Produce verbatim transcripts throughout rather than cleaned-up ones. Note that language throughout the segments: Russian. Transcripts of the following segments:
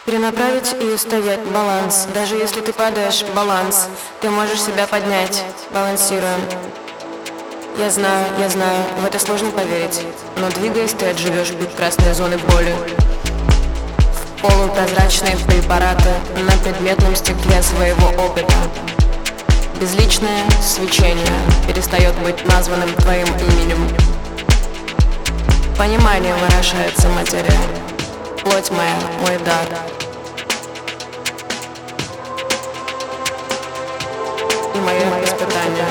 Перенаправить и устоять, баланс. Даже если ты падаешь, баланс. Ты можешь себя поднять, балансируя. Я знаю, я знаю, в это сложно поверить. Но двигаясь, ты отживешь прекрасные зоны боли. В полупрозрачные препараты на предметном стекле своего опыта. Безличное свечение перестает быть названным твоим именем. Понимание орошается материя. Плоть моя, мой дар. И мое испытание.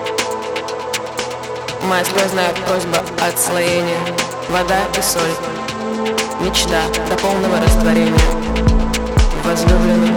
Моя слезная просьба отслоения. Вода и соль. Мечта до полного растворения. Возлюбленный.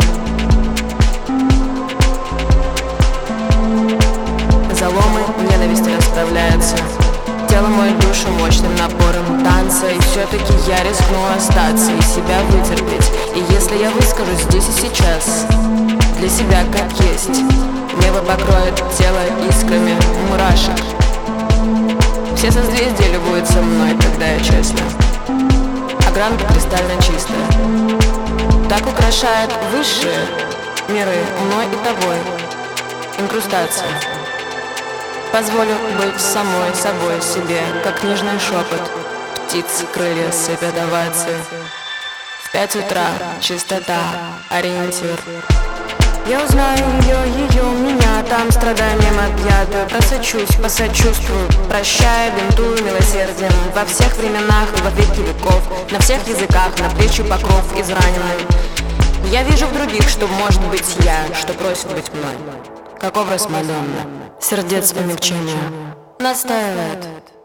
Заломы ненависти расправляются. Тело моет душу мощным напором танца. И все-таки я рискну остаться и себя вытерпеть. И если я выскажусь здесь и сейчас, для себя как есть, небо покроет тело искрами мурашек. Все созвездия любуются мной, когда я честна, а гранка кристально чистая. Так украшает высшие миры мной и тобой. Инкрустация. Позволю быть самой собой себе, как нежный шепот. Птицы крылья сыпят овации. В пять утра чистота, ориентир. Я узнаю ее, ее, меня там страданием объятую. Просочусь, посочувствую, прощая, бинтую милосердием. Во всех временах и во веки веков, на всех языках, на плечи покров израненным. Я вижу в других, что может быть я, что просит быть мной. Как образ Мадонны, сердец умягчения настаивает.